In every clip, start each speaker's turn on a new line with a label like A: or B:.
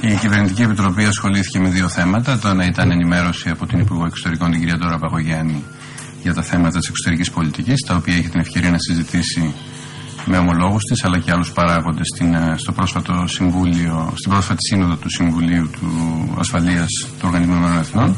A: Η Κυβερνητική Επιτροπή ασχολήθηκε με δύο θέματα. Το ένα ήταν ενημέρωση από την Υπουργό Εξωτερικών, την κυρία Ντόρα Παπαγιάννη, για τα θέματα της εξωτερικής πολιτικής, τα οποία είχε την ευκαιρία να συζητήσει με ομολόγους της αλλά και άλλους παράγοντες στην πρόσφατη σύνοδο του Συμβουλίου του Ασφαλείας του Οργανισμού Ηνωμένων Εθνών,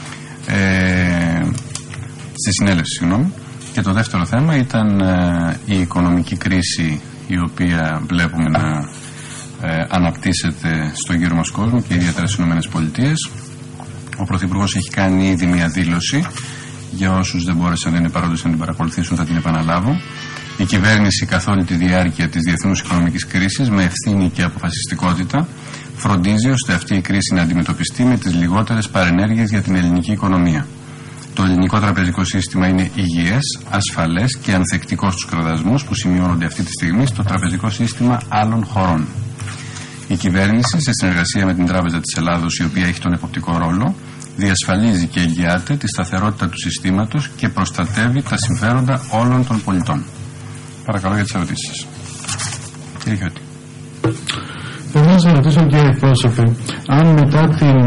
A: στη συνέλευση, συγγνώμη. Και το δεύτερο θέμα ήταν η οικονομική κρίση, η οποία βλέπουμε να αναπτύσσεται στον γύρο μας κόσμο και ιδιαίτερα στις ΗΠΑ. Ο Πρωθυπουργός έχει κάνει ήδη μια δήλωση. Για όσους δεν μπόρεσαν να είναι παρόντες να την παρακολουθήσουν, θα την επαναλάβω. Η κυβέρνηση καθ' όλη τη διάρκεια της διεθνούς οικονομικής κρίσης, με ευθύνη και αποφασιστικότητα, φροντίζει ώστε αυτή η κρίση να αντιμετωπιστεί με τις λιγότερες παρενέργειες για την ελληνική οικονομία. Το ελληνικό τραπεζικό σύστημα είναι υγιές, ασφαλές και ανθεκτικό στους κραδασμούς που σημειώνονται αυτή τη στιγμή στο τραπεζικό σύστημα άλλων χωρών. Η κυβέρνηση, σε συνεργασία με την Τράπεζα της Ελλάδος, η οποία έχει τον εποπτικό ρόλο, διασφαλίζει και εγγυάται τη σταθερότητα του συστήματος και προστατεύει τα συμφέροντα όλων των πολιτών. Παρακαλώ για τις ερωτήσεις σας. Κύριε Χιώτη.
B: Θέλω να σας ρωτήσω, κύριε εκπρόσωπε, αν μετά την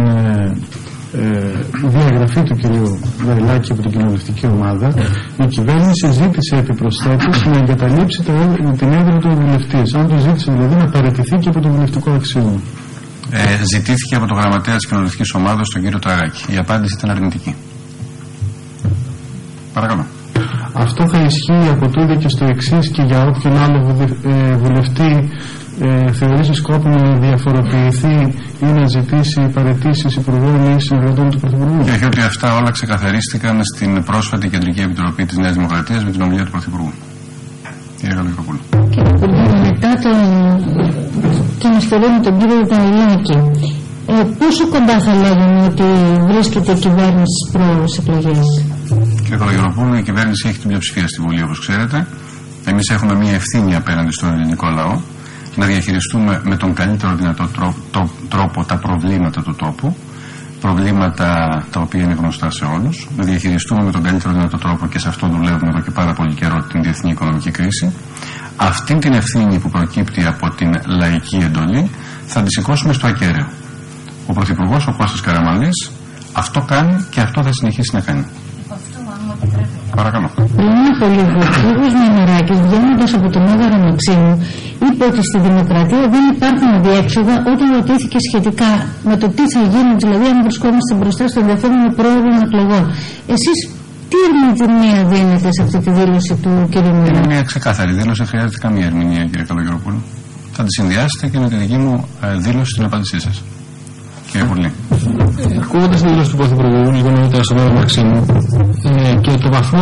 B: διαγραφή του κυρίου Βαρελάκη από την κοινοβουλευτική ομάδα, η κυβέρνηση ζήτησε επιπροσθέτως να εγκαταλείψει την έδρα του βουλευτή. Αν το ζήτησε δηλαδή να παραιτηθεί και από το βουλευτικό αξίωμα.
A: Ζητήθηκε από το γραμματέα της κοινοβουλευτικής ομάδας, τον κύριο Τραγάκη. Η απάντηση ήταν αρνητική. Παρακαλώ.
B: Αυτό θα ισχύει από τούδε και στο εξής και για όποιον άλλο βουλευτή θεωρήσει σκόπιμο να διαφοροποιηθεί ή να ζητήσει παραιτήσεις υπουργών ή συνεργατών του Πρωθυπουργού.
A: Και ότι αυτά όλα ξεκαθαρίστηκαν στην πρόσφατη Κεντρική Επιτροπή της Νέας Δημοκρατίας με την ομιλία του Πρωθυπουργού. Κύριε Καλογεροπούλου.
C: Μετά την ιστορία με τον κύριο Βαρελάκη, πόσο κοντά θα λέγαμε ότι βρίσκεται η κυβέρνηση προς εκλογές?
A: Κύριε Καλογεροπούλου, η κυβέρνηση έχει την πλειοψηφία στη Βουλή, όπως ξέρετε. Εμείς έχουμε μια ευθύνη απέναντι στον ελληνικό λαό να διαχειριστούμε με τον καλύτερο δυνατό τρόπο τα προβλήματα του τόπου, προβλήματα τα οποία είναι γνωστά σε όλους, να διαχειριστούμε με τον καλύτερο δυνατό τρόπο, και σε αυτό δουλεύουμε εδώ και πάρα πολύ καιρό, την διεθνή οικονομική κρίση. Αυτή την ευθύνη που προκύπτει από την λαϊκή εντολή θα τη σηκώσουμε στο ακέραιο. Ο Πρωθυπουργός, ο Κώστας Καραμανλής, αυτό κάνει και αυτό θα συνεχίσει να κάνει. Παρακαλώ.
C: Πριν από λίγο, ο κ. Μαναράκης, βγαίνοντας από τον Μέγαρο Μαξίμου, είπε ότι στη δημοκρατία δεν υπάρχουν αδιέξοδα όταν ρωτήθηκε σχετικά με το τι θα γίνει, δηλαδή αν βρισκόμαστε μπροστά στο ενδεχόμενο πρόβλημα εκλογών. Εσείς τι ερμηνεία δίνετε σε αυτή τη δήλωση του κ. Μαναράκη?
A: Είναι μια ξεκάθαρη δήλωση, δεν χρειάζεται καμία ερμηνεία, κύριε Καλογεροπούλου. Θα τη συνδυάσετε και με τη δική μου δήλωση στην απάντησή σας. Κύριε Πουρλή.
B: Ακούγοντας τη δήλωση του Πρωθυπουργού λίγο νωρίτερα στο Μέγαρο Μαξίμου και το βαθμό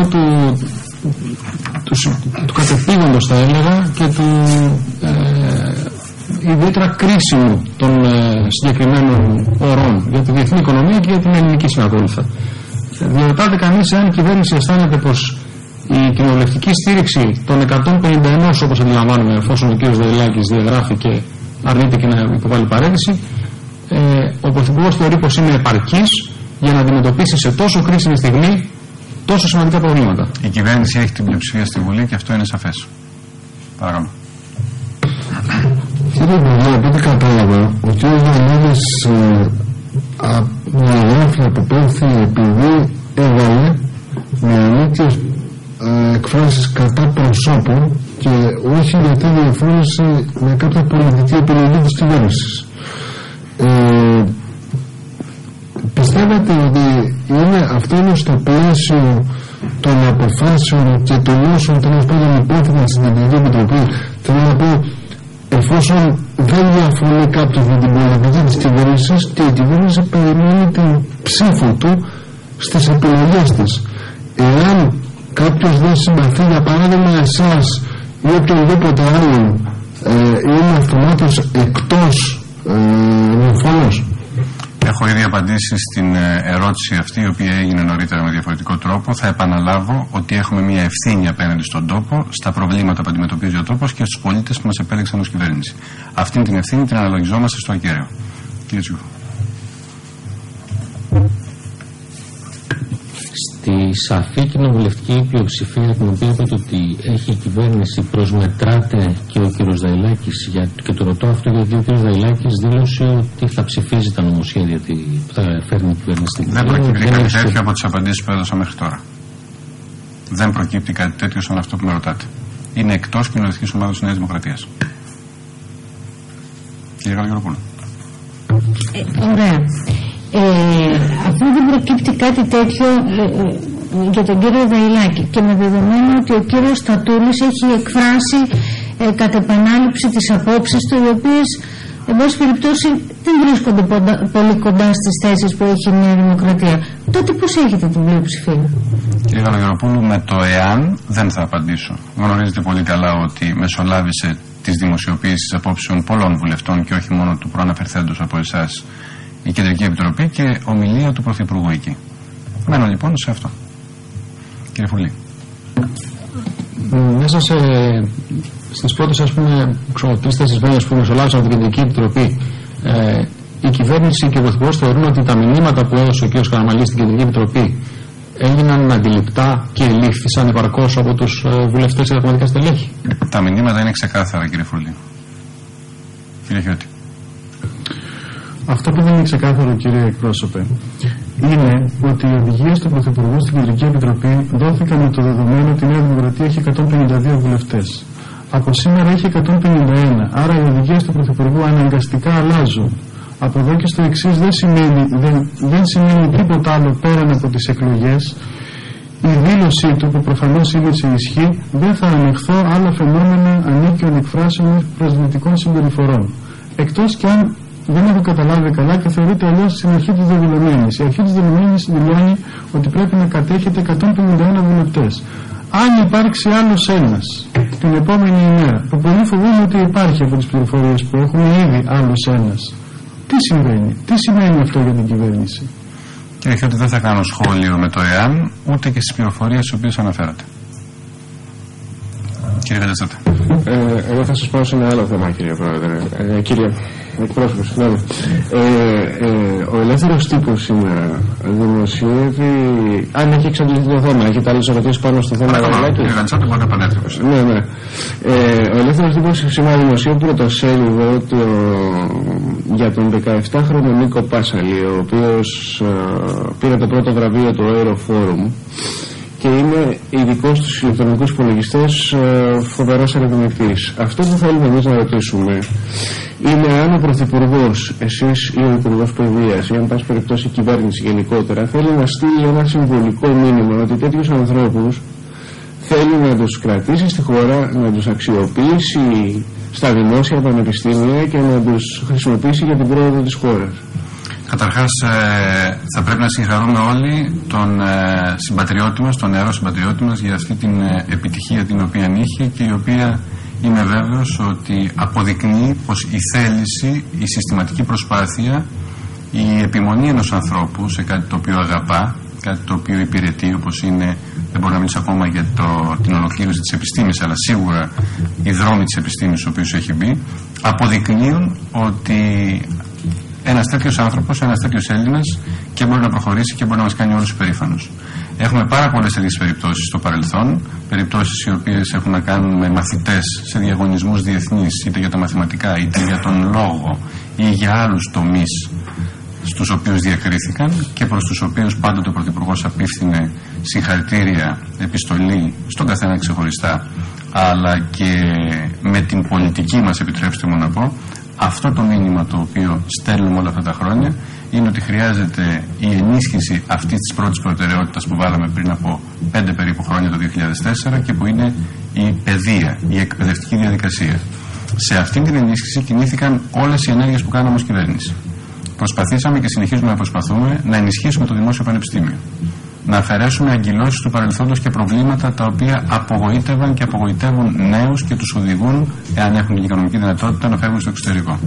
B: του κατεπήγοντος, θα έλεγα, και του ιδιαίτερα κρίσιμου των συγκεκριμένων ορών για τη διεθνή οικονομία και για την ελληνική συνακόλουθα. Διαρωτάται κανείς αν η κυβέρνηση αισθάνεται πως η κοινοβουλευτική στήριξη των 151, όπως αντιλαμβάνομαι, εφόσον ο κ. Βαρελάκης διαγράφει και αρνείται και να υποβάλει παρέτηση, ο Πρωθυπουργός θεωρεί πως είναι επαρκής για να αντιμετωπίσει σε τόσο κρίσιμη στιγμή τόσο σημαντικά προβλήματα.
A: Η κυβέρνηση έχει την πλειοψηφία στη Βουλή και αυτό είναι σαφές. Παρακαλώ.
D: Κύριε Υπουργέ, από ό,τι κατάλαβα, ο κ. Βαρελάκης διαγράφει από πέρθη επειδή έβαλε με ανίκες εκφράσεις κατά προσώπων και όχι γιατί διαφώνησε με κάποια πολιτική επιλογή της κυβέρνησης. Πιστεύετε ότι αυτό είναι στο πλαίσιο των αποφάσεων και των όσων τέλος πάντων υπόθηκαν στην Κεντρική Επιτροπή? Θέλω να πω, εφόσον δεν διαφωνεί κάποιος με την πολιτική της κυβέρνησης και η κυβέρνηση περιμένει την ψήφο του στις επιλογές της, εάν κάποιος δεν συμπαθεί, για παράδειγμα εσάς ή οποιονδήποτε άλλον, είναι αυτομάτως εκτός φόνος?
A: Έχω ήδη απαντήσει στην ερώτηση αυτή, η οποία έγινε νωρίτερα με διαφορετικό τρόπο. Θα επαναλάβω ότι έχουμε μια ευθύνη απέναντι στον τόπο, στα προβλήματα που αντιμετωπίζει ο τόπος και στους πολίτες που μας επέλεξαν ως κυβέρνηση. Αυτή την ευθύνη την αναλογιζόμαστε στο ακέραιο. Κύριε Τσούκο.
E: Στη
B: σαφή κοινοβουλευτική πλειοψηφία, την οποία είπατε ότι έχει η κυβέρνηση, προσμετράται και ο κ. Δαϊλάκης, και το ρωτώ αυτό γιατί ο κ. Δαϊλάκης δήλωσε ότι θα ψηφίζει τα νομοσχέδια που θα φέρνει η κυβέρνηση.
A: Δεν προκύπτει κάτι τέτοιο από τις απαντήσεις που έδωσα μέχρι τώρα. Δεν προκύπτει κάτι τέτοιο σαν αυτό που με ρωτάτε. Είναι εκτός κοινοβουλευτικής ομάδας της Νέας Δημοκρατίας. Κύριε Καλογεροπούλου.
C: Ωραία. Αφού δεν προκύπτει κάτι τέτοιο για τον κύριο Δαϊλάκη και με δεδομένο ότι ο κύριος Στατούλης έχει εκφράσει κατ' επανάληψη τις απόψεις του, οι οποίες εν πάση περιπτώσει δεν βρίσκονται πολύ κοντά στις θέσεις που έχει η Νέα Δημοκρατία, τότε πώς έχετε την πλειοψηφία?
A: Κύριε Καλογεροπούλου, με το εάν δεν θα απαντήσω. Γνωρίζετε πολύ καλά ότι μεσολάβησε τις δημοσιοποίησεις απόψεων πολλών βουλευτών και όχι μόνο του προαναφερθέντος από εσάς η Κεντρική Επιτροπή και ομιλία του Πρωθυπουργού εκεί. Μένω λοιπόν σε αυτό. Κύριε Φουλή.
B: Μέσα στις πρώτες, ας πούμε, 3-4 μέρες που μεσολάβησαν από την Κεντρική Επιτροπή, η κυβέρνηση και ο Πρωθυπουργός θεωρούν ότι τα μηνύματα που έδωσε ο κ. Καραμανλής στην Κεντρική Επιτροπή έγιναν αντιληπτά και ελήφθησαν επαρκώς από τους βουλευτές και τα κομματικά στελέχη?
A: Τα μηνύματα είναι ξεκάθαρα, κύριε Φουλή. Κύριε Χιώτη.
D: Αυτό που δεν είναι ξεκάθαρο, κύριε εκπρόσωπε, είναι ότι οι οδηγίες του Πρωθυπουργού στην Κεντρική Επιτροπή δόθηκαν με το δεδομένο ότι η Νέα Δημοκρατία έχει 152 βουλευτές. Από σήμερα έχει 151. Άρα οι οδηγίες του Πρωθυπουργού αναγκαστικά αλλάζουν. Από εδώ και στο εξής δεν σημαίνει τίποτα άλλο πέραν από τις εκλογές. Η δήλωσή του, που προφανώς είναι σε ισχύ, δεν θα ανεχθώ άλλα φαινόμενα ανίκαιων εκφράσεων προσβλητικών συμπεριφορών. Εκτός και αν δεν έχω καταλάβει καλά και θεωρείται αλλιώς στην αρχή της δεδηλωμένης. Η αρχή της δεδηλωμένης δηλώνει ότι πρέπει να κατέχετε 151 βουλευτές. Αν υπάρξει άλλος ένας την επόμενη ημέρα, που πολύ φοβούμαι ότι υπάρχει από τις πληροφορίες που έχουμε ήδη άλλος ένας, τι συμβαίνει, τι σημαίνει αυτό για την κυβέρνηση?
A: Κύριε Χιώτη, δεν θα κάνω σχόλιο με το εάν, ούτε και στις πληροφορίες τις οποίες αναφέρατε. Κύριε Βελετσάτη.
E: Εγώ θα σας πάω σε ένα άλλο θέμα, κύριε Πρόεδρε. Κύριε εκπρόσωπο, συγγνώμη. Ο Ελεύθερος Τύπος σήμερα δημοσιεύει, αν έχει εξαντληθεί το θέμα, έχετε άλλες ερωτήσεις πάνω στο θέμα?
A: Κύριε Βελετσάτη, μπορείτε να επανέλθετε.
E: Ναι. Ο Ελεύθερος Τύπος σήμερα δημοσιεύει πρωτοσέλιδο για τον 17χρονο Νίκο Πάσαλη, ο οποίος πήρε το πρώτο βραβείο του Aeroforum και είναι ειδικός στους ηλεκτρονικούς υπολογιστές, φοβερός ερευνητής. Αυτό που θέλουμε εμείς να ρωτήσουμε είναι αν ο Πρωθυπουργός, εσείς ή ο Υπουργός Παιδείας ή αν πάση περιπτώσει η κυβέρνηση γενικότερα, θέλει να στείλει ένα συμβολικό μήνυμα ότι τέτοιους ανθρώπους θέλει να τους κρατήσει στη χώρα, να τους αξιοποιήσει στα δημόσια πανεπιστήμια και να τους χρησιμοποιήσει για την πρόοδο της χώρας.
A: Καταρχάς θα πρέπει να συγχαρούμε όλοι τον συμπατριώτη μας, τον νεαρό συμπατριώτη μας, για αυτή την επιτυχία την οποία είχε και η οποία είμαι βέβαιος ότι αποδεικνύει πως η θέληση, η συστηματική προσπάθεια, η επιμονή ενός ανθρώπου σε κάτι το οποίο αγαπά, κάτι το οποίο υπηρετεί, όπως είναι, δεν μπορώ να μιλήσω ακόμα για την ολοκλήρωση της επιστήμης, αλλά σίγουρα οι δρόμοι της επιστήμης στους οποίους έχει μπει, αποδεικνύουν ότι ένας τέτοιος άνθρωπος, ένας τέτοιος Έλληνας και μπορεί να προχωρήσει και μπορεί να μας κάνει όλους υπερήφανους. Έχουμε πάρα πολλές τέτοιες περιπτώσεις στο παρελθόν, περιπτώσεις οι οποίες έχουν να κάνουν με μαθητές σε διαγωνισμούς διεθνείς, είτε για τα μαθηματικά, είτε για τον λόγο ή για άλλους τομείς στους οποίους διακρίθηκαν και προς τους οποίους πάντοτε ο Πρωθυπουργός απίφθινε συγχαρητήρια, επιστολή στον καθένα ξεχωριστά, αλλά και με την πολιτική μας, επιτρέψτε μου να πω. Αυτό το μήνυμα το οποίο στέλνουμε όλα αυτά τα χρόνια είναι ότι χρειάζεται η ενίσχυση αυτής της πρώτης προτεραιότητας που βάλαμε πριν από 5 περίπου χρόνια, το 2004, και που είναι η παιδεία, η εκπαιδευτική διαδικασία. Σε αυτήν την ενίσχυση κινήθηκαν όλες οι ενέργειες που κάναμε ως κυβέρνηση. Προσπαθήσαμε και συνεχίζουμε να προσπαθούμε να ενισχύσουμε το δημόσιο πανεπιστήμιο. Να αφαιρέσουμε αγκυλώσεις του παρελθόντος και προβλήματα τα οποία απογοήτευαν και απογοητεύουν νέους και τους οδηγούν, εάν έχουν την οικονομική δυνατότητα, να φεύγουν στο εξωτερικό.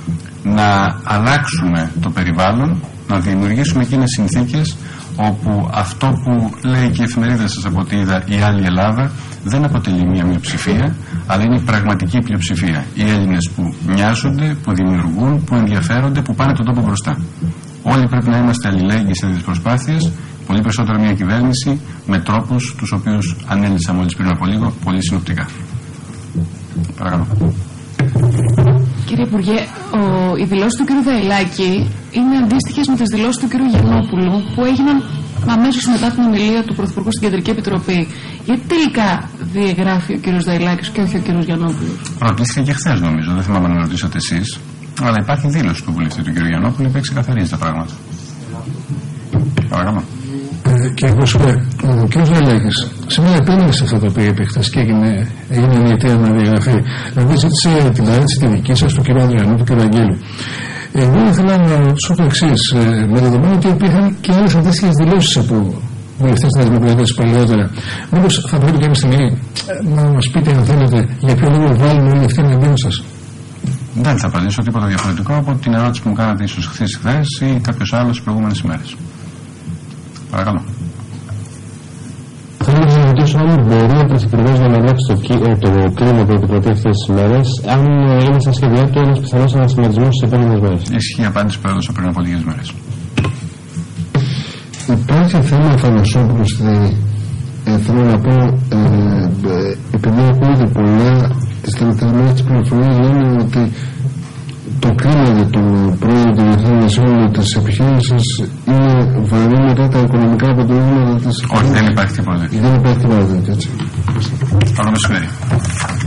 A: Να αλλάξουμε το περιβάλλον, να δημιουργήσουμε εκείνες συνθήκες όπου αυτό που λέει και η εφημερίδα σας από ό,τι είδα, η Άλλη Ελλάδα, δεν αποτελεί μια μειοψηφία, αλλά είναι η πραγματική πλειοψηφία. Οι Έλληνες που νοιάζονται, που δημιουργούν, που ενδιαφέρονται, που πάνε τον τόπο μπροστά. Όλοι πρέπει να είμαστε αλληλέγγυοι σε τέτοιες προσπάθειες Πολύ περισσότερο μια κυβέρνηση με τρόπους τους οποίους ανέλησα μόλις πριν από λίγο, πολύ συνοπτικά. Παρακαλώ.
F: Κύριε Υπουργέ, οι δηλώσεις του κ. Δαηλάκη είναι αντίστοιχες με τις δηλώσεις του κ. Γιαννόπουλου που έγιναν αμέσως μετά την ομιλία του Πρωθυπουργού στην Κεντρική Επιτροπή. Γιατί τελικά διαγράφει ο κ. Δαηλάκης και όχι ο κ. Γιαννόπουλος?
A: Ρωτήθηκε και χθες, νομίζω, δεν θυμάμαι να με ρωτήσατε εσείς, αλλά υπάρχει δήλωση του βουλευτή του κ. Γιαννόπουλου που ξεκαθαρίζει τα πράγματα. Παρακαλώ.
D: Και εγώ σου λέω, ο κ. Δαηλάκης σήμερα επέμεινε σε αυτό το οποίο είπε χθες και έγινε διαιτία να διαγραφεί. Δηλαδή ζήτησε την παρέτηση τη δική σας, του κ. Ανδριανού, του κ. Αγγέλου. Εγώ ήθελα να ρωτήσω το εξής, με δεδομένο ότι υπήρχαν και άλλες αντίστοιχες δηλώσεις από βουλευτές της Δημοκρατίας παλαιότερα. Μήπως θα πρέπει κάποια στιγμή να μας πείτε, αν θέλετε, για ποιο λόγο βάλουμε όλη αυτή την εναντίον σας?
A: Δεν θα απαντήσω τίποτα διαφορετικό από την ερώτηση που μου κάνατε ίσως χθες ή κάποιος άλλος τις προηγούμενες ημέρες. Παρακαλώ.
G: Θέλω να σας ρωτήσω αν μπορεί ο Πρωθυπουργός να αναλάβει το κλίμα που επικρατεί αυτές τις μέρες, αν είναι στα σχέδιά του ένας πιθανός ανασχηματισμός στις επόμενες μέρες.
A: Ισχύει η απάντηση που έδωσα πριν από λίγες μέρες.
D: Υπάρχει θέμα Θανασόπουλου στη... θέλω να πω, επειδή ακούγεται πολλά, τις τελευταίες μέρες της πληροφορίας λένε ότι το κλίμα για τον πρόεδρο του Διεθνού της επιχείρησης είναι βαρύ μετά τα οικονομικά αποτελέσματα της...
A: Όχι, δεν υπάρχει τίποτα.
D: Δεν υπάρχει τίποτα, έτσι.
A: Καλό μεσημέρι.